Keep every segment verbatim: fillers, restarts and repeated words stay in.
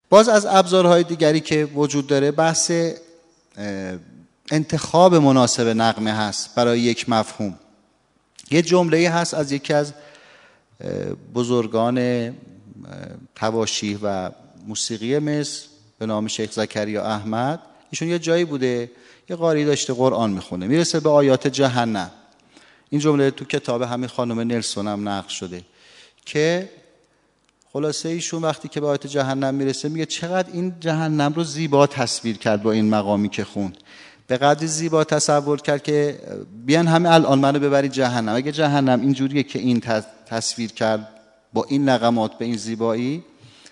باز از ابزارهای دیگری که وجود داره بحث انتخاب مناسب نغمه هست برای یک مفهوم. یه جمله هست از یکی از بزرگان تواشیح و موسیقی مصر به نام شیخ زکریا احمد. ایشون یه جایی بوده، یه قاری داشته قرآن میخونه، میرسه به آیات جهنم. این جمله تو کتاب همین خانم نلسون هم نقل شده که خلاصه ایشون وقتی که به آیات جهنم میرسه میگه چقدر این جهنم رو زیبا تصویر کرد با این مقامی که خوند. به قدری زیبا تصور کرد که بیان همه الان منو ببرید جهنم. اگه جهنم اینجوریه که این تصویر کرد با این نغمات به این زیبایی،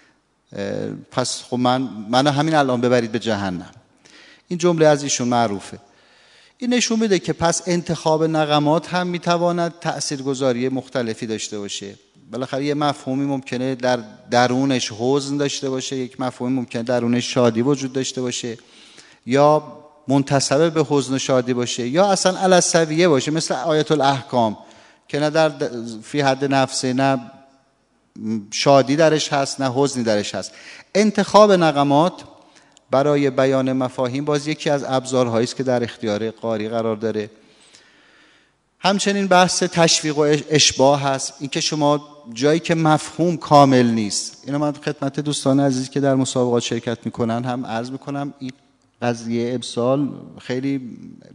پس خب من منو همین الان ببرید به جهنم. این جمله از ایشون معروفه. این نشون میده که پس انتخاب نغمات هم میتواند تاثیرگذاری مختلفی داشته باشه. بالاخره یه مفهومی ممکنه در درونش حزن داشته باشه، یک مفهومی ممکنه درونش شادی وجود داشته باشه، یا منتسب به حزن و شادی باشه، یا اصلا علی السویه باشه، مثل آیت الاحکام که نه در فی حد نفسه، نه شادی درش هست نه حزنی درش هست. انتخاب نغمات برای بیان مفاهیم باز یکی از ابزارهایی است که در اختیار قاری قرار داره. همچنین بحث تشویق و اشباع هست، اینکه شما جایی که مفهوم کامل نیست، اینو من خدمت دوستان عزیز که در مسابقات شرکت میکنن هم عرض میکنم، این قضیه ابسال خیلی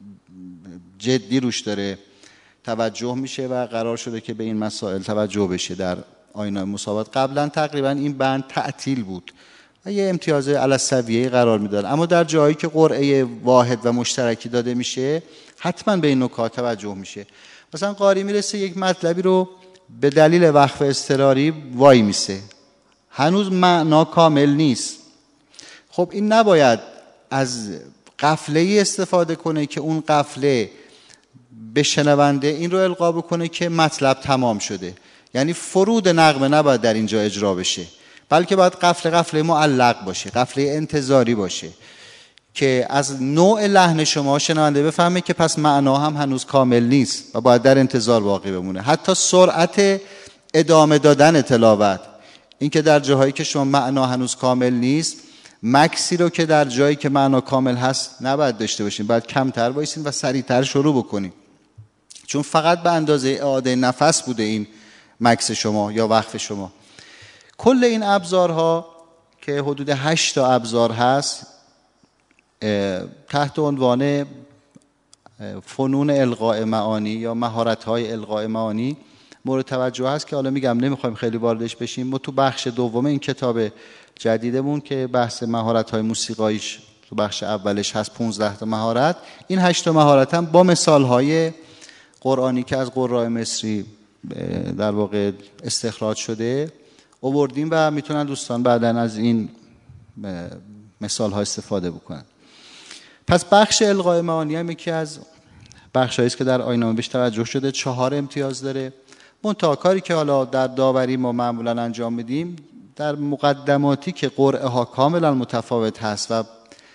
جدی روش داره توجه میشه و قرار شده که به این مسائل توجه بشه در آیین مسابقات. قبلا تقریبا این بند تعطیل بود و یه امتیاز علی السویه قرار میداد، اما در جایی که قرعه واحد و مشترکی داده میشه حتما به این نکات توجه میشه. مثلا قاری میرسه یک مطلبی رو به دلیل وقف اضطراری وای میسه، هنوز معنا کامل نیست. خب این نباید از قفله استفاده کنه که اون قفله به شنونده این رو القا بکنه که مطلب تمام شده. یعنی فرود نغمه نباید در اینجا اجرا بشه، بلکه باید قفله قفله معلق باشه، قفله انتظاری باشه که از نوع لحن شما شنونده بفهمه که پس معنا هم هنوز کامل نیست و باید در انتظار باقی بمونه. حتی سرعت ادامه دادن تلاوت، این که در جاهایی که شما معنا هنوز کامل نیست، مکسی رو که در جایی که معنا کامل هست نباید داشته باشین، باید کمتر بایستین و سریعتر شروع بکنین، چون فقط به اندازه اعاده نفس بوده این مکس شما یا وقف شما. کل این ابزارها که حدود هشت تا ابزار هست تحت عنوان فنون القاء معانی یا مهارت‌های القاء معانی مورد توجه هست که حالا میگم نمیخوایم خیلی واردش بشیم. ما تو بخش دوم این کتاب جدیدمون که بحث مهارت‌های موسیقاییش تو بخش اولش هست پانزده تا مهارت، این هشت تا مهارت هم با مثال‌های قرآنی که از قراء مصری در واقع استخراج شده آوردیم و میتونن دوستان بعداً از این مثال‌ها استفاده بکنن. پس بخش القاء معانی هم یکی از بخشایی است که در آیین‌نامه بهش توجه شده، چهار امتیاز داره. منتها کاری که حالا در داوری ما معمولاً انجام میدیم در مقدماتی که قرعه ها کاملا متفاوت هست و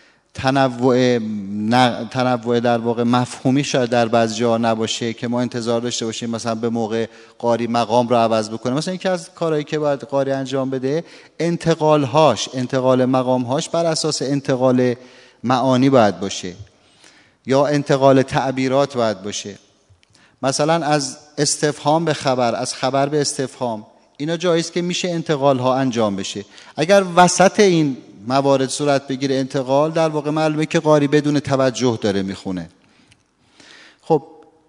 تنوع تنوع در واقع مفهومی شاید در بعضی جا نباشه که ما انتظار داشته باشیم مثلا به موقع قاری مقام رو عوض بکنه. مثلا یکی از کارهایی که باید قاری انجام بده انتقال‌هاش، انتقال مقام‌هاش بر اساس انتقال معانی باید باشه یا انتقال تعبیرات باید باشه. مثلا از استفهام به خبر، از خبر به استفهام، اینا جاییست که میشه انتقال ها انجام بشه. اگر وسط این موارد صورت بگیره انتقال، در واقع معلومه که قاری بدون توجه داره میخونه. خب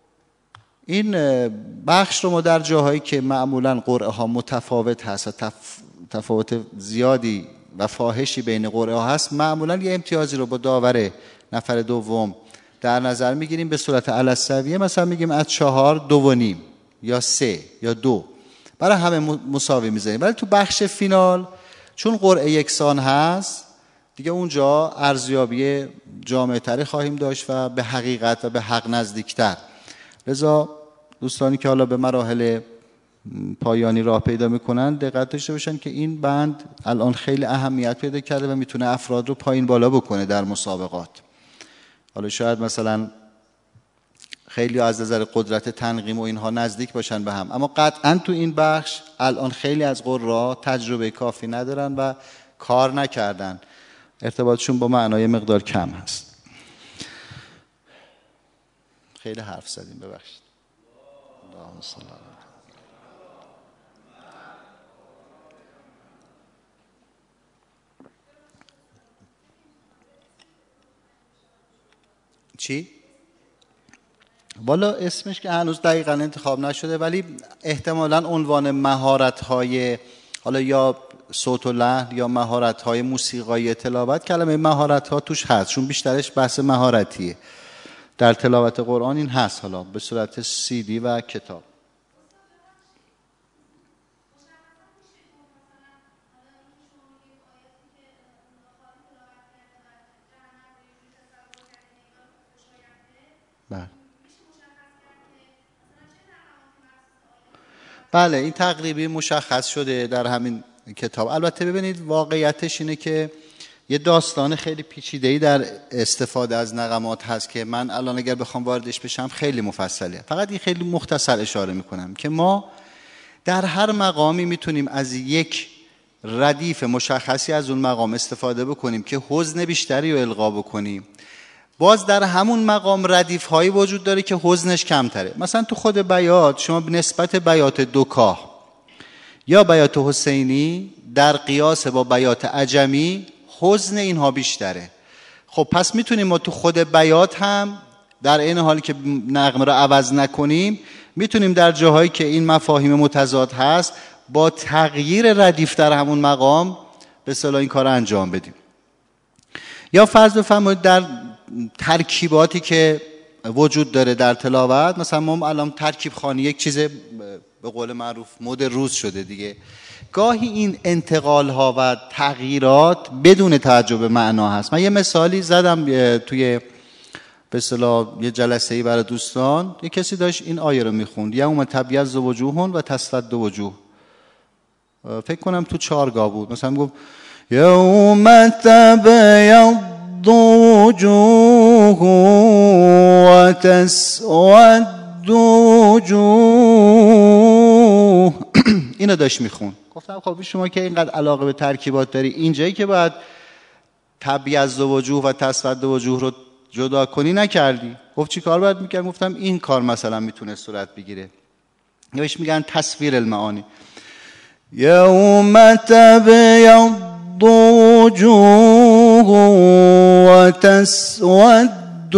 این بخش رو ما در جاهایی که معمولا قرعه ها متفاوت هست و تف... تفاوت زیادی و فاحشی بین قرعه ها هست، معمولا یه امتیازی رو با داور نفر دوم در نظر میگیریم به صورت علی السویه. مثلا میگیم از چهار دو و نیم یا سه یا دو، برای همه مساوی میذاریم. ولی تو بخش فینال چون قرعه یکسان هست دیگه اونجا ارزیابی جامع تری خواهیم داشت و به حقیقت و به حق نزدیکتر. لذا دوستانی که حالا به مراحل پایانی راه پیدا میکنن دقت داشته باشن که این بند الان خیلی اهمیت پیدا کرده و میتونه افراد رو پایین بالا بکنه در مسابقات. حالا شاید مثلا خیلی از نظر قدرت تنظیم و اینها نزدیک باشن به هم، اما قطعا تو این بخش الان خیلی از قرا تجربه کافی ندارن و کار نکردن، ارتباطشون با معنای مقدار کم هست. خیلی حرف زدیم، ببخشید. اللهم صل علی چی؟ والا اسمش که هنوز دقیقا انتخاب نشده، ولی احتمالاً عنوان مهارت‌های حالا یا صوت و لحن یا مهارت‌های موسیقایی تلاوت، کلمه مهارت‌ها توش هست، چون بیشترش بحث مهارتیه. در تلاوت قرآن این هست، حالا به صورت سی دی و کتاب. بله بله این تقریبی مشخص شده در همین کتاب. البته ببینید واقعیتش اینه که یه داستان خیلی پیچیده‌ای در استفاده از نغمات هست که من الان اگر بخوام واردش بشم خیلی مفصله. فقط این خیلی مختصر اشاره میکنم که ما در هر مقامی میتونیم از یک ردیف مشخصی از اون مقام استفاده بکنیم که حزن بیشتری رو القا بکنیم. باز در همون مقام ردیف هایی وجود داره که حزنش کمتره. مثلا تو خود بیات شما نسبت بیات دوکاه یا بیات حسینی در قیاس با بیات عجمی حزن اینها بیشتره. خب پس میتونیم ما تو خود بیات هم در این حالی که نغمه رو عوض نکنیم، میتونیم در جاهایی که این مفاهیم متضاد هست با تغییر ردیف در همون مقام به اصطلاح این کار رو انجام بدیم. یا فرض بفرمایید در ترکیباتی که وجود داره در تلاوت، مثلا ما الان ترکیب خوانی یک چیز به قول معروف مد روز شده دیگه، گاهی این انتقال ها و تغییرات بدون توجه به معنا هست. من یه مثالی زدم توی به اصطلاح یه جلسه‌ای برای دوستان، یه کسی داشت این آیه رو میخوند، یوم تبیض وجوه و تسود وجوه، فکر کنم تو چهارگاه بود، مثلا میگفت یوم تبیض وجوه و تسود وجوه اینو داشت میخوند. گفتم خب شما که اینقدر علاقه به ترکیبات داری، اینجایی که باید تبیض وجوه و تسود وجوه رو جدا کنی نکردی. گفت چی کار باید میکنم؟ گفتم این کار مثلا میتونه صورت بگیره، یا بهش میگن تصویر المعانی. یوم تبیض وجوه و تسود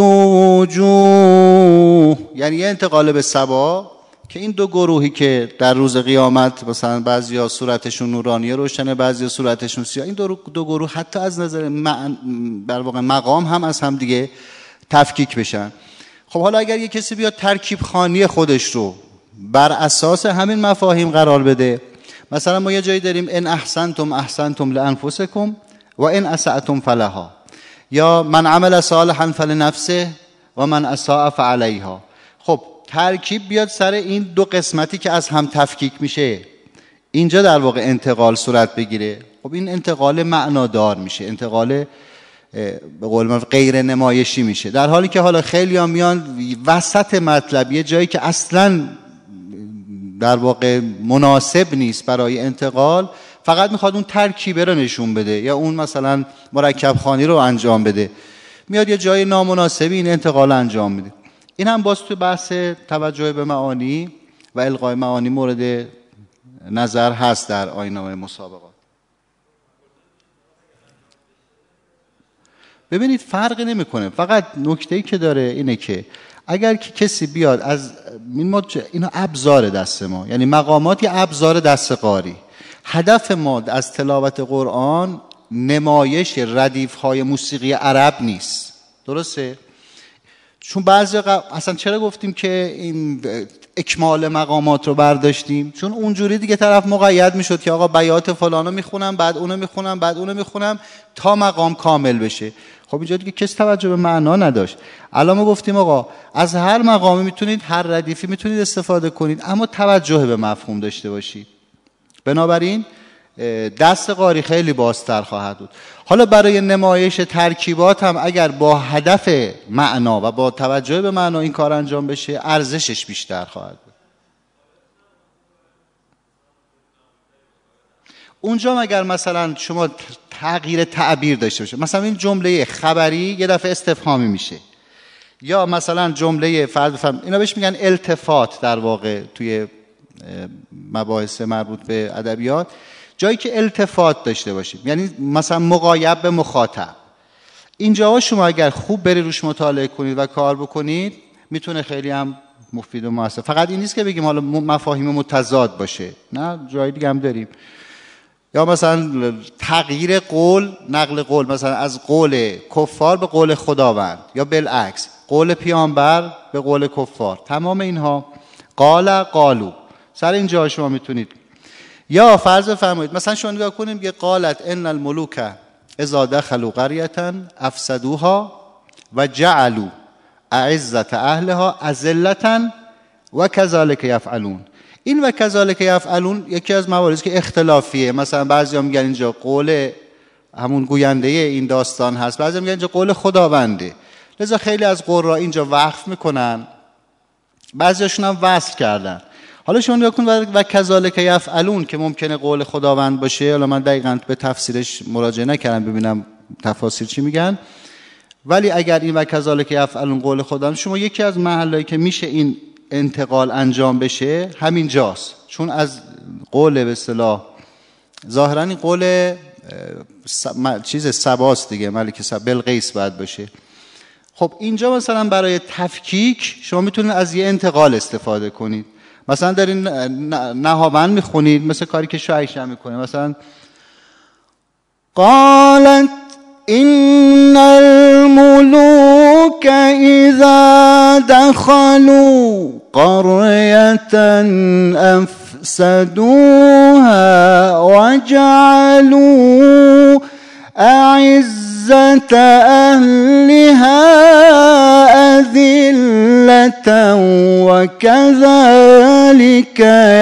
وجوه، یعنی یه انتقال به سبا که این دو گروهی که در روز قیامت مثلا بعضیا صورتشون نورانی روشنه، بعضیا صورتشون سیاه، این دو, دو گروه حتی از نظر مع... در واقع مقام هم از هم دیگه تفکیک بشن. خب حالا اگر یه کسی بیاد ترکیب خوانی خودش رو بر اساس همین مفاهیم قرار بده، مثلا ما یه جایی داریم ان احسنتم احسنتم لانفسکم و ان اسأتم فلها، یا من عمل صالحا فلنفسه و من اساء فعلیها. خب ترکیب بیاد سر این دو قسمتی که از هم تفکیک میشه، اینجا در واقع انتقال صورت بگیره. خب این انتقال معنادار میشه، انتقال به قول من غیر نمایشی میشه، در حالی که حالا خیلی ها میان وسط مطلب یه جایی که اصلا در واقع مناسب نیست برای انتقال، فقط میخواد اون ترکیبه رو نشون بده یا اون مثلا مرکب خوانی رو انجام بده، میاد یه جای نامناسبی این انتقال انجام میده. این هم باز تو بحث توجه به معانی و القای معانی مورد نظر هست در آیین‌نامه مسابقات. ببینید فرقی نمیکنه، فقط نکته‌ای که داره اینه که اگر که کسی بیاد از این ما اینا ابزار دست ما، یعنی مقامات یا ابزار دست قاری، هدف ما از تلاوت قرآن نمایش ردیف‌های موسیقی عرب نیست، درسته؟ چون بعضی قب... اصلا چرا گفتیم که این اکمال مقامات رو برداشتیم؟ چون اونجوری دیگه طرف مقید میشد که آقا بیات فلانو میخونم بعد اونو میخونم بعد اونو میخونم تا مقام کامل بشه. خب اینجا دیگه کسی توجه به معنا نداشت. الان ما گفتیم آقا از هر مقامی میتونید، هر ردیفی میتونید استفاده کنید، اما توجه به مفهوم داشته باشید. بنابراین دست قاری خیلی بازتر خواهد بود. حالا برای نمایش ترکیبات هم اگر با هدف معنا و با توجه به معنا این کار انجام بشه، ارزشش بیشتر خواهد بود. اونجا مگر مثلا شما تغییر تعبیر داشته باشه، مثلا این جمله خبری یه دفعه استفهامی میشه، یا مثلا جمله فرض بفرمایید اینا بهش میگن التفات در واقع توی مباحث مربوط به ادبیات، جایی که التفات داشته باشیم، یعنی مثلا مغایب به مخاطب. اینجاها شما اگر خوب بری روش مطالعه کنید و کار بکنید میتونه خیلی هم مفید و موثر. فقط این نیست که بگیم حالا مفاهیم متضاد باشه، نه، جای دیگه هم داریم. یا مثلا تغییر قول، نقل قول، مثلا از قول کفار به قول خداوند، یا بالعکس قول پیامبر به قول کفار. تمام اینها قال قالو، سر اینجا شما میتونید. یا فرض فرمایید مثلا شما نگاه کنیم یه قالت ان الملوک اذا دخلوا قرية افسدوها و جعلوا اعزة اهلها اذلة و كذلك یفعلون. این و کذالک یفعلون یکی از مواردی که اختلافیه. مثلا بعضیا میگن اینجا قول همون گوینده این داستان هست، بعضیا میگن اینجا قول خداونده. لذا خیلی از قرا اینجا وقف میکنن، بعضیاشون هم وصل کردن. حالا شما نگاه کن و کذالک یفعلون که ممکنه قول خداوند باشه. حالا من دقیقاً به تفسیرش مراجعه نکردم ببینم تفاسیر چی میگن، ولی اگر این و کذالک یفعلون قول خداوند، شما یکی از محلایی که میشه این انتقال انجام بشه همین جاست، چون از قول به اصطلاح ظاهرا این قول چیز سباست دیگه، ملک سب بلقیس باید باشه. خب اینجا مثلا برای تفکیک شما میتونید از یه انتقال استفاده کنید. مثلا دارین نهاوند میخونید، مثل کاری که شایشه میکنه، مثلا قالت ان الملوك اذا دخلوا قرية افسدوها وجعلوا اعزة اهلها اذلة وكذلك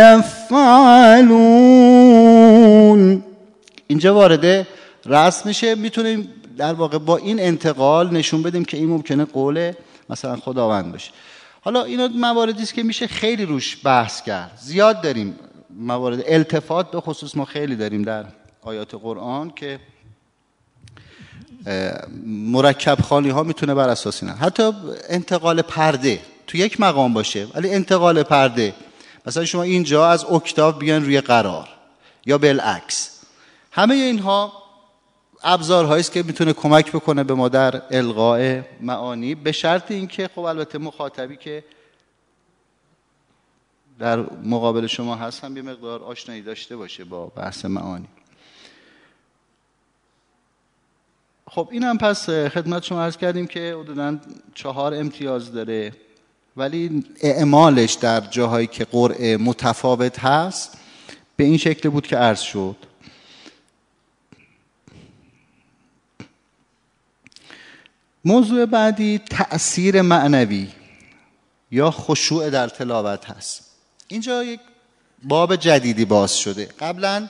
يفعلون. اینجا وارد رسم میشه. میتونیم در واقع با این انتقال نشون بدیم که این ممکنه قول مثلا خداوند باشه. حالا اینا مواردی است که میشه خیلی روش بحث کرد، زیاد داریم موارد التفات به خصوص ما خیلی داریم در آیات قرآن که مرکب خانی ها میتونه بر اساس اینا. حتی انتقال پرده تو یک مقام باشه ولی انتقال پرده، مثلا شما اینجا از اکتاف بیان روی قرار یا بالعکس، همه اینها ابزارهایی است که میتونه کمک بکنه به ما در القاء معانی، به شرط اینکه خب البته مخاطبی که در مقابل شما هست هم یه مقدار آشنایی داشته باشه با بحث معانی. خب این هم پس خدمت شما عرض کردیم که حدوداً چهار امتیاز داره، ولی اعمالش در جاهایی که قرء متفاوت هست به این شکل بود که عرض شد. موضوع بعدی تأثیر معنوی یا خشوع در تلاوت هست. اینجا یک باب جدیدی باز شده. قبلا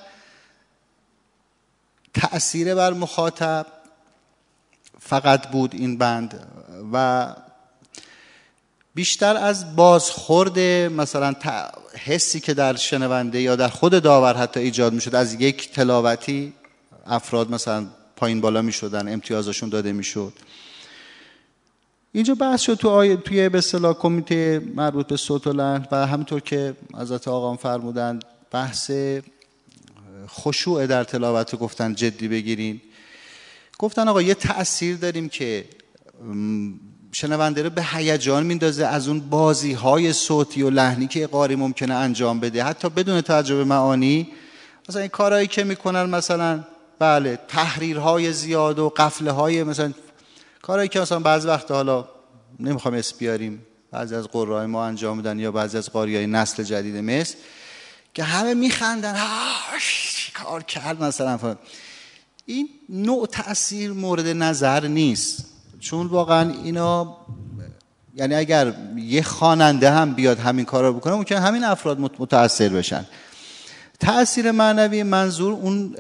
تأثیر بر مخاطب فقط بود این بند و بیشتر از بازخورد مثلا حسی که در شنونده یا در خود داور حتی ایجاد می شد از یک تلاوتی، افراد مثلا پایین بالا می شدن، امتیازشون داده می شد. اینجا بحث شد تو آیه توی به اصطلاح کمیته مربوط به صوت و لحن و همونطور که حضرت آقا فرمودن بحث خشوع در تلاوت گفتن جدی بگیرین. گفتن آقا یه تأثیر داریم که شنونده رو به هیجان میندازه از اون بازی های صوتی و لحنی که قاری ممکنه انجام بده حتی بدون توجه به معانی. مثلا این کارهایی که میکنن مثلا بله تحریرهای زیاد و قفله های مثلا کارهایی که مثلا بعضی وقت حالا نمیخوام اسم بیاریم بعضی از قرای ما انجام میدن یا بعضی از قاریای نسل جدید مصر که همه میخندن چی کار کرد مثلا. این نوع تأثیر مورد نظر نیست، چون واقعا اینا یعنی اگر یه خواننده هم بیاد همین کار رو بکنه ممکنه همین افراد متأثر بشن. تأثیر معنوی منظور اون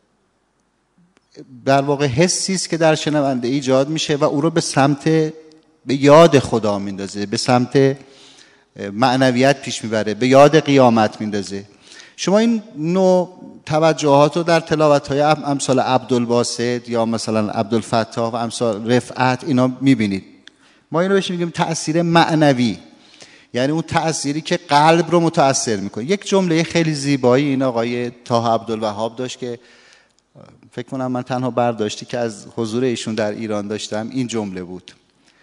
در واقع حسی است که در شنونده ایجاد میشه و او رو به سمت به یاد خدا میندازه، به سمت معنویت پیش میبره، به یاد قیامت میندازه. شما این نوع توجهات رو در تلاوت‌های امثال عبدالباسط یا مثلا عبدالفتاح و امثال رفعت اینا می‌بینید. ما اینو بهش میگیم تأثیر معنوی، یعنی اون تأثیری که قلب رو متأثر میکنه. یک جمله خیلی زیبایی این آقای طه عبدالوهاب داشت که فکر کنم من تنها برداشتی که از حضور ایشون در ایران داشتم این جمله بود.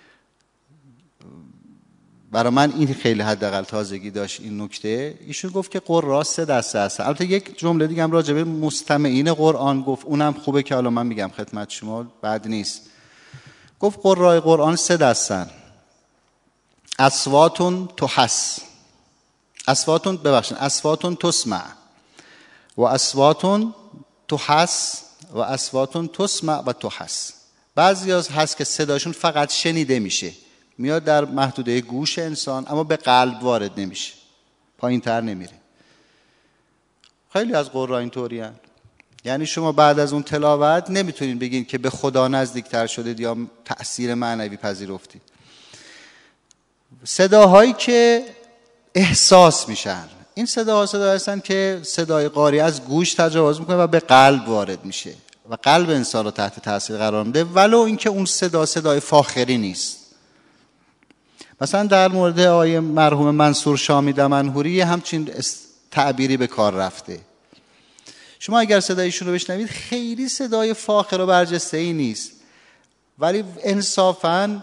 برای من این خیلی حداقل تازگی داشت این نکته. ایشون گفت که قرآن سه دسته هستن. البته یک جمله دیگه هم راجع به مستمعین قرآن گفت، اونم خوبه که حالا من میگم خدمت شما، بد نیست. گفت قرآن قرآن سه دستن: اصواتون تحس، اصواتون ببخشید اصواتون تسمع و اصواتون تحس و اصواتون تسمع و تحس. بعضی از هست که صداشون فقط شنیده میشه، میاد در محدوده گوش انسان اما به قلب وارد نمیشه، پایین تر نمیره. خیلی از قرآن اینطوری هست. یعنی شما بعد از اون تلاوت نمیتونین بگین که به خدا نزدیکتر شدید یا تأثیر معنوی پذیرفتید. صداهایی که احساس میشن، این صداها صدا هستن که صدای قاری از گوش تجاوز میکنه و به قلب وارد میشه و قلب انسان رو تحت تاثیر قرار میده، ولو اینکه اون صدا صدای فاخری نیست. مثلا در مورد آقای مرحوم منصور شامی دمنهوری همچین تعبیری به کار رفته. شما اگر صدایشون رو بشنوید خیلی صدای فاخر و برجسته ای نیست، ولی انصافاً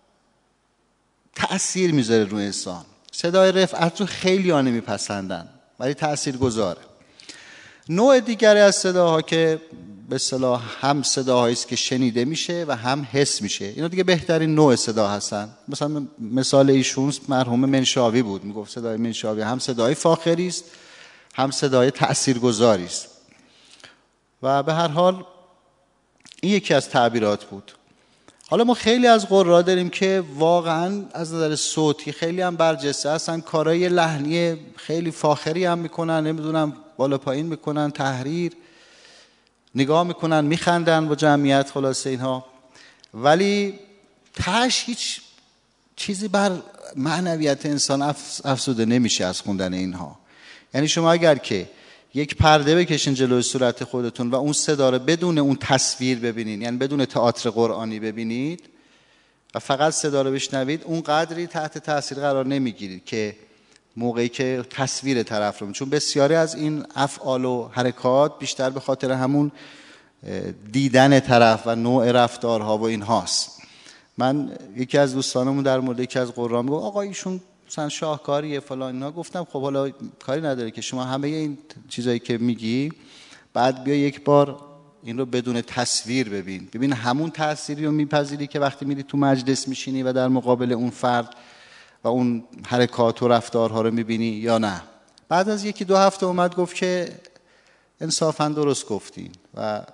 تأثیر میذاره روی انسان. صدای رفعت رو خیلی ها نمیپسندن ولی تأثیر گذاره. نوع دیگری از صداها که به اصطلاح هم صداهایی است که شنیده میشه و هم حس میشه، اینا دیگه بهترین نوع صدا هستن. مثلا مثال ایشون مرحوم منشاوی بود، میگفت صدای منشاوی هم صدای فاخری است هم صدای تأثیرگذاری است. و به هر حال این یکی از تعبیرات بود. حالا ما خیلی از قرآ داریم که واقعا از نظر صوتی خیلی هم برجسته هستن، کارهای لحنی خیلی فاخری هم میکنن، نمیدونم بالا پایین میکنن، تحریر نگاه میکنن، میخندن با جمعیت، خلاصه اینها، ولی تاش هیچ چیزی بر معنویت انسان افزوده نمیشه از خوندن اینها. یعنی شما اگر که یک پرده بکشین جلوی صورت خودتون و اون صدا رو بدون اون تصویر ببینین، یعنی بدون تئاتر قرآنی ببینید و فقط صدا رو بشنوید، اون قدری تحت تاثیر قرار نمیگیرید که موقعی که تصویر طرف رو، چون بسیاری از این افعال و حرکات بیشتر به خاطر همون دیدن طرف و نوع رفتارها و این هاست. من یکی از دوستانمون در مورد یکی از قرآن میگه آقا ایشون مثلا شاهکاریه فلان اینا. گفتم خب حالا کاری نداره که شما همه این چیزایی که میگی بعد بیا یک بار این رو بدون تصویر ببین، ببین همون تأثیری رو میپذیری که وقتی میری تو مجلس میشینی و در مقابل اون فرد و اون حرکات و رفتارها رو میبینی یا نه. بعد از یکی دو هفته اومد گفت که انصافا درست گفتین و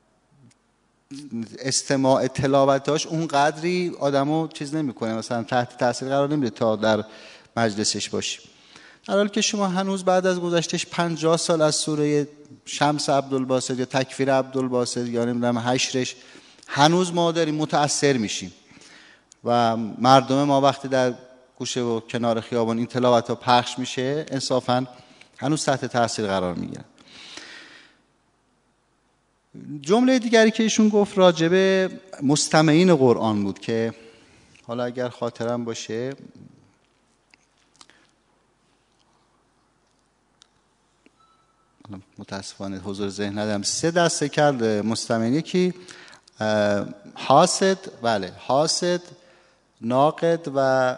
استماع تلاوتاش اون قدری آدمو چیز نمیکنه، مثلا تحت تاثیر قرار نمیده تا در مجلسش باشی. در حالی که شما هنوز بعد از گذشتش پنجاه سال از سوره شمس عبدالباسط یا تکفیر عبدالباسط یا نمیدونم حشرش هنوز ما داریم متاثر میشیم و مردم ما وقتی در گوشه و کنار خیابان این تلاوت ها پخش میشه انصافا هنوز تحت تاثیر قرار میگیرن. جمله دیگری که ایشون گفت راجب مستمعین قرآن بود که حالا اگر خاطرم باشه متاسفانه حضور ذهن ندارم، سه دسته کرد مستمعین. یکی حاسد، بله حاسد، ناقد و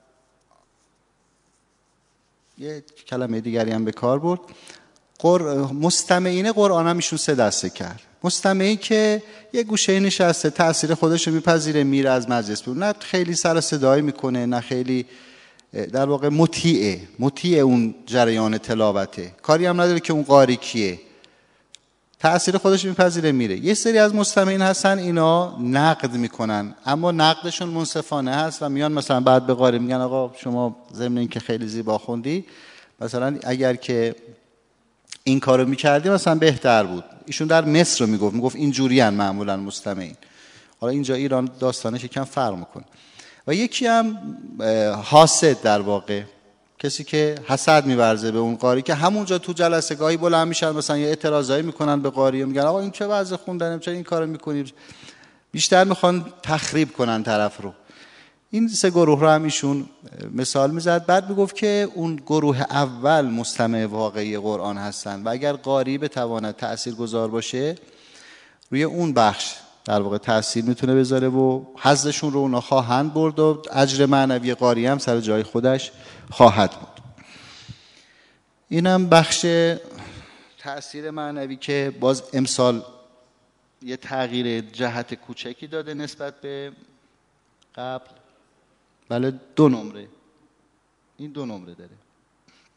یه کلمه دیگری هم به کار برد. قر... مستمعین قرآن هم ایشون سه دسته کرد. مستمعی که یه گوشه نشسته تأثیر خودش رو میپذیره میره از مجلس بیرون، نه خیلی سر صدایی میکنه نه خیلی در واقع مطیعه مطیع اون جریان تلاوته، کاری هم نداره که اون قاری کیه، تأثیر خودش میپذیره میره. یه سری از مستمعین هستن اینا نقد میکنن اما نقدشون منصفانه هست و میان مثلا بعد به قاری میگن آقا شما ضمن این که خیلی زیبا خوندی مثلا اگر که این کارو میکردی مثلا بهتر بود. ایشون در مصر رو میگفت میگفت اینجوری ان معمولا مستمعین. حالا اینجا ایران داستانش یکم فرق میکنه. و یکی هم حاسد در واقع کسی که حسد می‌ورزه به اون قاری که همونجا تو جلسه گاهی بلند میشن مثلا یه اعتراضایی میکنن به قاری و میگن آقا این چه وضع خوندنه، چرا این کارو میکنی، بیشتر میخوان تخریب کنن طرف رو. این سه گروه رو هم ایشون مثال میزد. بعد میگفت که اون گروه اول مستمع واقعی قرآن هستن و اگر قاری بتواند تاثیرگذار باشه روی اون بخش در واقع تاثیر میتونه بذاره و حظشون رو اونا خواهند برد و اجر معنوی قاری هم سر جای خودش خواهد بود. اینم بخش تأثیر معنوی که باز امسال یه تغییر جهت کوچکی داده نسبت به قبل. بله دو نمره، این دو نمره داره.